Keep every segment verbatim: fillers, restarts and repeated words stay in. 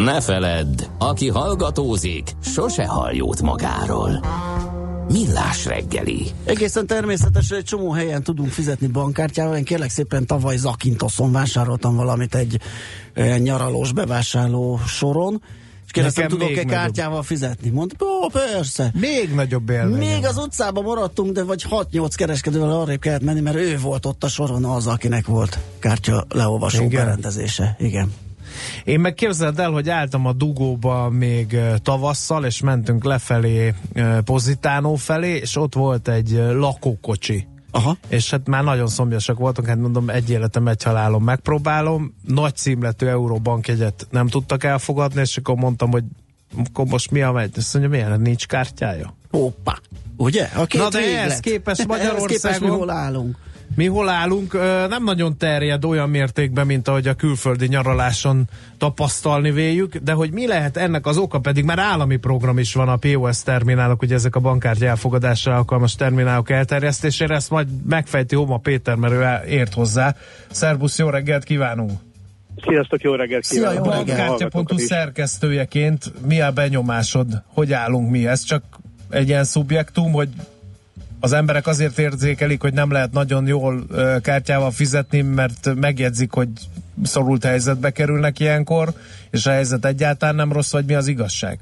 Ne feledd, aki hallgatózik, sose hall jót magáról. Millás reggeli. Egészen természetesen egy csomó helyen tudunk fizetni bankkártyával. Én kérlek szépen tavaly Zakintoszon vásároltam valamit egy e, nyaralós bevásárló soron, és kérdeztem, tudok-e kártyával nagyobb fizetni? Mondta, ó, persze. Még nagyobb élmény. Még az utcában maradtunk, de vagy hat-nyolc kereskedővel arrébb kellett menni, mert ő volt ott a soron az, akinek volt kártya leolvasó berendezése. Igen. Én meg képzeld el, hogy álltam a dugóba még tavasszal, és mentünk lefelé Positánó felé, és ott volt egy lakókocsi. Aha. És hát már nagyon szomjasak voltunk, hát mondom, egy életem, egy halálom, megpróbálom. Nagy címletű euróbankjegyet nem tudtak elfogadni, és akkor mondtam, hogy akkor most mi a megy? Azt mondja, milyen, nincs kártyája? Hoppá, ugye? A két Na de véglet. ehhez képest Magyarországon... Ehhez képest mi hol állunk? Mi hol állunk, nem nagyon terjed olyan mértékben, mint ahogy a külföldi nyaraláson tapasztalni véljük, de hogy mi lehet ennek az oka, pedig már állami program is van a pé o es terminálok, ugye ezek a bankkártya elfogadásra alkalmas terminálok elterjesztésére, ezt majd megfejti Homa Péter, mert ő ért hozzá. Szervusz, jó reggelt kívánunk! Sziasztok, jó reggelt kívánok! Bankkártya pont hu szerkesztőjeként mi a benyomásod? Hogy állunk mi? Ez csak egy ilyen szubjektum, hogy az emberek azért érzékelik, hogy nem lehet nagyon jól uh, kártyával fizetni, mert megjegyzik, hogy szorult helyzetbe kerülnek ilyenkor, és a helyzet egyáltalán nem rossz, vagy mi az igazság?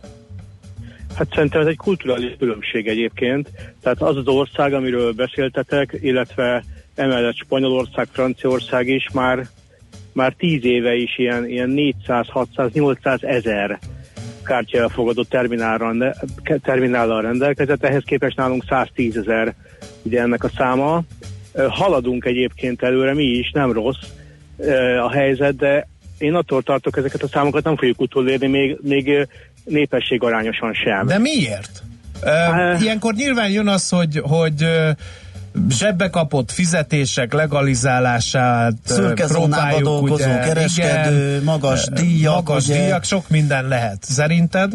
Hát szerintem ez egy kulturális különbség egyébként. Tehát az az ország, amiről beszéltetek, illetve emellett Spanyolország, Franciaország is már, már tíz éve is ilyen, ilyen négyszáz, hatszáz, nyolcszáz ezer kártya elfogadott terminállal rendelkezett, ehhez képest nálunk száztízezer ugye ennek a száma. Haladunk egyébként előre, mi is, nem rossz a helyzet, de én attól tartok, ezeket a számokat nem fogjuk utolérni, még, még népességarányosan sem. De miért? Uh, ilyenkor nyilván jön az, hogy, hogy zsebbe kapott fizetések legalizálását szürke zónába dolgozó ugye, kereskedő, igen, magas díjak, magas ugye? díjak, sok minden lehet. Szerinted?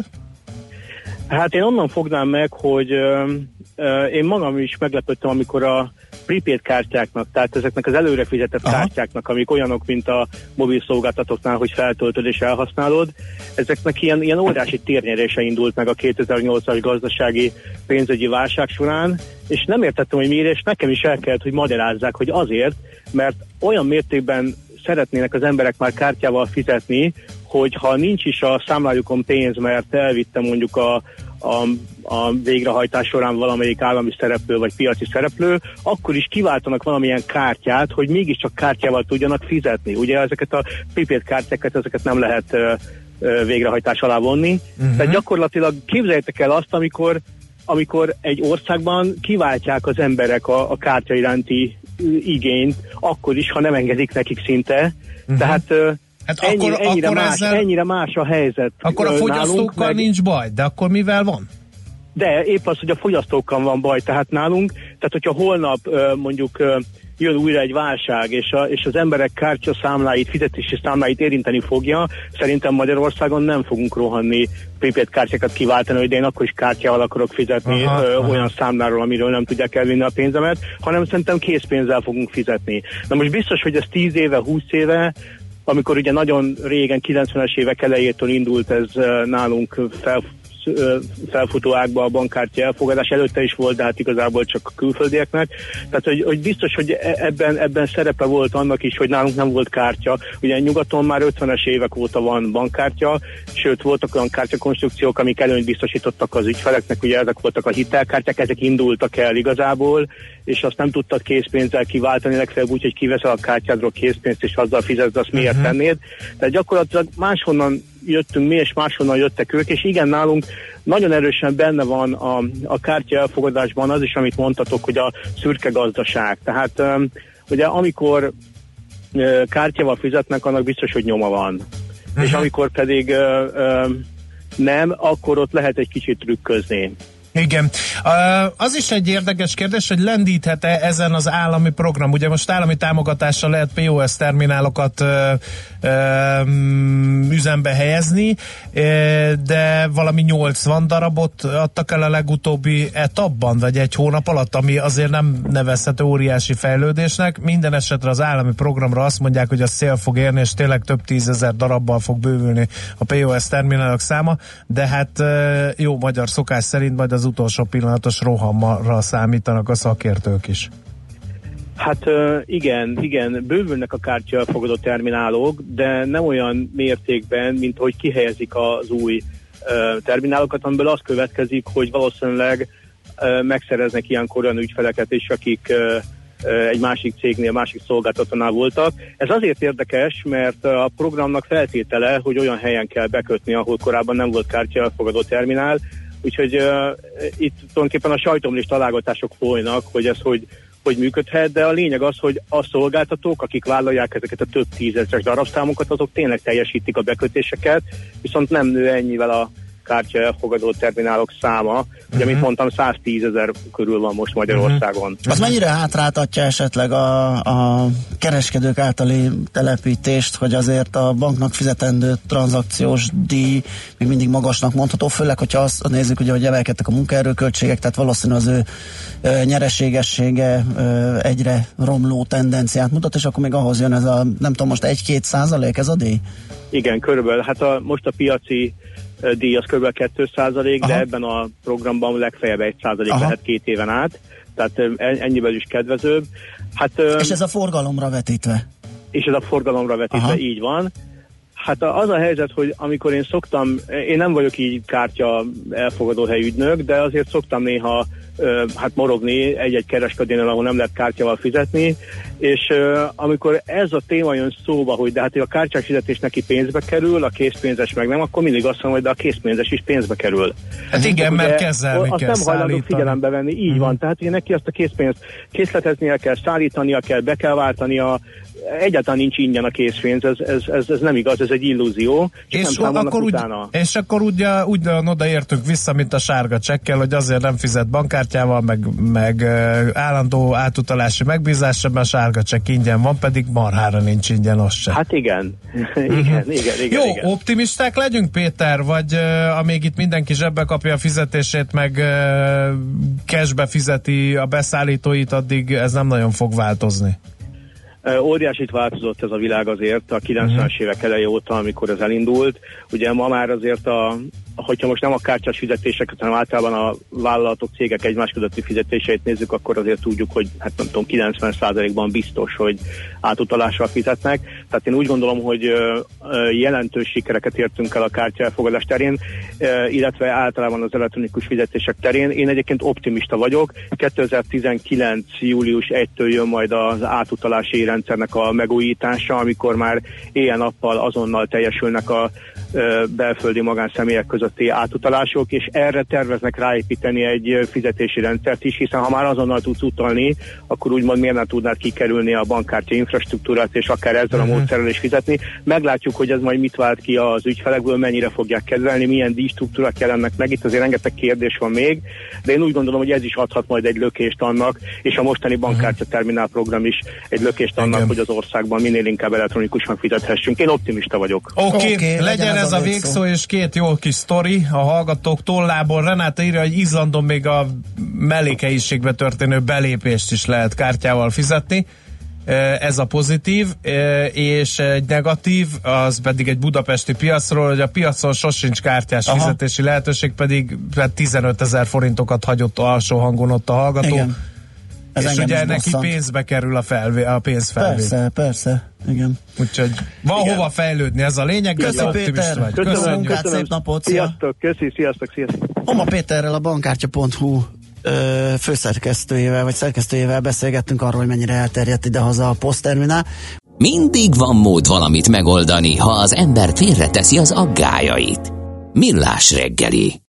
Hát én onnan fognám meg, hogy uh, uh, én magam is meglepődtem, amikor a prepaid kártyáknak, tehát ezeknek az előre fizetett Aha. kártyáknak, amik olyanok, mint a mobil szolgáltatóknál, hogy feltöltöd és elhasználod, ezeknek ilyen, ilyen óriási térnyerése indult meg a kétezer-nyolcas gazdasági pénzügyi válság során, és nem értettem, hogy miért, és nekem is el kellett, hogy magyarázzák, hogy azért, mert olyan mértékben szeretnének az emberek már kártyával fizetni, hogy ha nincs is a számlájukon pénz, mert elvitte mondjuk a A, a végrehajtás során valamelyik állami szereplő vagy piaci szereplő, akkor is kiváltanak valamilyen kártyát, hogy mégiscsak kártyával tudjanak fizetni. Ugye ezeket a prepaid kártyákat, ezeket nem lehet ö, ö, végrehajtás alá vonni. Uh-huh. Tehát gyakorlatilag képzeljétek el azt, amikor, amikor egy országban kiváltják az emberek a, a kártya iránti igényt, akkor is, ha nem engedik nekik szinte. Uh-huh. Tehát ö, Hát Ennyi, akkor, ennyire, akkor más, ezzel, ennyire más a helyzet. Akkor a fogyasztókkal nálunk, nincs baj, de akkor mivel van? De épp az, hogy a fogyasztókkal van baj, tehát nálunk, tehát hogyha holnap mondjuk jön újra egy válság, és, a, és az emberek kártya számláit, fizetési számláit érinteni fogja, szerintem Magyarországon nem fogunk rohanni prepaid kártyákat kiváltani, hogy én akkor is kártyával akarok fizetni aha, ö, aha. olyan számláról, amiről nem tudják elvinni a pénzemet, hanem szerintem készpénzzel fogunk fizetni. Na most biztos, hogy ez tíz éve, húsz éve, amikor ugye nagyon régen, kilencvenes évek elejétől indult ez nálunk fel, felfutó ágba a bankkártya elfogadás, előtte is volt, de hát igazából csak a külföldieknek. Tehát, hogy, hogy biztos, hogy ebben, ebben szerepe volt annak is, hogy nálunk nem volt kártya. Ugye nyugaton már ötvenes évek óta van bankkártya, sőt voltak olyan kártyakonstrukciók, amik előnyt biztosítottak az ügyfeleknek, ugye ezek voltak a hitelkártyák, ezek indultak el igazából, és azt nem tudtak készpénzzel kiváltani, legfeljebb úgy, hogy kiveszel a kártyádról készpénzt, és azzal fizetsz, azt miért uh-huh. tennéd. Tehát gyakorlatilag máshonnan jöttünk mi, és máshonnan jöttek ők, és igen, nálunk nagyon erősen benne van a, a kártya elfogadásban az is, amit mondtatok, hogy a szürke gazdaság. Tehát um, ugye amikor uh, kártyával fizetnek, annak biztos, hogy nyoma van. Uh-huh. És amikor pedig uh, uh, nem, akkor ott lehet egy kicsit trükközni. Igen. Az is egy érdekes kérdés, hogy lendíthet-e ezen az állami program? Ugye most állami támogatással lehet pé o es terminálokat ö, ö, üzembe helyezni, de valami nyolcvan darabot adtak el a legutóbbi etapban, vagy egy hónap alatt, ami azért nem nevezhető óriási fejlődésnek. Minden esetre az állami programra azt mondják, hogy a szél fog érni, és tényleg több tízezer darabbal fog bővülni a pé o es terminálok száma, de hát jó magyar szokás szerint majd az utolsó pillanatos rohamra számítanak a szakértők is. Hát igen, igen, bővülnek a kártyaelfogadó terminálok, de nem olyan mértékben, mint hogy kihelyezik az új terminálokat, amiből az következik, hogy valószínűleg megszereznek ilyenkor olyan ügyfeleket is, akik egy másik cégnél, másik szolgáltatónál voltak. Ez azért érdekes, mert a programnak feltétele, hogy olyan helyen kell bekötni, ahol korábban nem volt kártyaelfogadó terminál, úgyhogy uh, itt tulajdonképpen a sajtomlés találgatások folynak, hogy ez hogy, hogy működhet, de a lényeg az, hogy a szolgáltatók, akik vállalják ezeket a több tízezres darabszámokat, azok tényleg teljesítik a bekötéseket, viszont nem nő ennyivel a kártya elfogadó terminálok száma. Ugye, uh-huh. mint mondtam, száztízezer körül van most Magyarországon. Uh-huh. Az mennyire hátráltatja esetleg a, a kereskedők általi telepítést, hogy azért a banknak fizetendő tranzakciós díj még mindig magasnak mondható, főleg, hogyha azt nézzük, ugye, hogy emelkedtek a munkaerőköltségek, tehát valószínű az ő ö, nyereségessége ö, egyre romló tendenciát mutat, és akkor még ahhoz jön ez a, nem tudom, most egy-két százalék ez a díj? Igen, körülbelül. Hát a, most a piaci díj az kb. két százalék, de ebben a programban legfeljebb egy százalék lehet két éven át, tehát ennyivel is kedvezőbb. Hát, és ez a forgalomra vetítve? És ez a forgalomra vetítve, aha. Így van. Hát az a helyzet, hogy amikor én szoktam, én nem vagyok így kártya elfogadó helyügynök, de azért szoktam néha hát morogni egy-egy kereskedőnél, ahol nem lehet kártyával fizetni, és uh, amikor ez a téma jön szóba, hogy de hát a kártyás fizetés neki pénzbe kerül, a készpénzes meg nem, akkor mindig azt mondom, hogy de a készpénzes is pénzbe kerül. Hát igen, ugye, mert kezelni azt kell, nem hajlandó figyelembe venni, így uh-huh. van, tehát ugye neki azt a készpénzt készleteznie kell, szállítania kell, be kell váltania, egyáltalán nincs ingyen a készpénz, ez, ez, ez, ez nem igaz, ez egy illúzió, és akkor, úgy, és akkor ugye úgy odaértünk vissza, mint a sárga csekkel, hogy azért nem fizet bankkártyával, meg, meg állandó átutalási megbízásra, mert a sárga csekk ingyen van, pedig marhára nincs ingyen az sem. Hát igen. igen, uh-huh. igen, igen, igen. Jó, igen. optimisták legyünk, Péter, vagy uh, amíg itt mindenki zsebbe kapja a fizetését, meg uh, cashbe fizeti a beszállítóit, addig ez nem nagyon fog változni. Óriásit változott ez a világ azért a kilencvenes uh-huh. évek eleje óta, amikor ez elindult. Ugye ma már azért, a, hogyha most nem a kártyás fizetéseket, hanem általában a vállalatok, cégek egymás közötti fizetéseit nézzük, akkor azért tudjuk, hogy hát nem tudom, kilencven százalékban biztos, hogy átutalással fizetnek. Tehát én úgy gondolom, hogy jelentős sikereket értünk el a kártyaelfogadás terén, illetve általában az elektronikus fizetések terén. Én egyébként optimista vagyok. kétezer-tizenkilenc július elsejétől jön majd az átutalási rendszernek a megújítása, amikor már éjjel-nappal azonnal teljesülnek a belföldi magánszemélyek közötti átutalások, és erre terveznek ráépíteni egy fizetési rendszert is, hiszen ha már azonnal tudsz utalni, akkor úgymond miért nem tudnád kikerülni a bankkártya infrastruktúrát, és akár ezzel uh-huh. a módszerrel is fizetni. Meglátjuk, hogy ez majd mit vált ki az ügyfelekből, mennyire fogják kezelni, milyen díjstruktúrák jelennek meg. Itt azért rengeteg kérdés van még, de én úgy gondolom, hogy ez is adhat majd egy lökést annak, és a mostani bankkártya terminál program is egy lökést annak, igen. hogy az országban minél inkább elektronikusan fizethessünk. Én optimista vagyok. Oké, okay, okay, legyen, legyen ez a végszó, és két jó kis sztori a hallgatók tollából. Renáta írja, hogy Izlandon még a mellékhelyiségbe történő belépést is lehet kártyával fizetni. Ez a pozitív, és egy negatív, az pedig egy budapesti piacról, hogy a piacon sosincs kártyás aha. fizetési lehetőség, pedig tizenötezer forintokat hagyott alsó hangon ott a hallgató. Igen. Ez és ugye neki bosszant. Pénzbe kerül a, felvé, a pénzfelvé. Persze, persze, igen. Úgyhogy van igen. hova fejlődni, ez a lényeg. Köszönöm, Péter. Vagy. Köszönöm, köszönöm, köszönöm. szép napot. Sziasztok, köszi, sziasztok, sziasztok. Oma Péterrel, a bankkártya pont hu főszerkesztőjével, vagy szerkesztőjével beszélgettünk arról, hogy mennyire elterjedt idehaza a posztterminál. Mindig van mód valamit megoldani, ha az ember félreteszi az aggályait. Millás reggeli.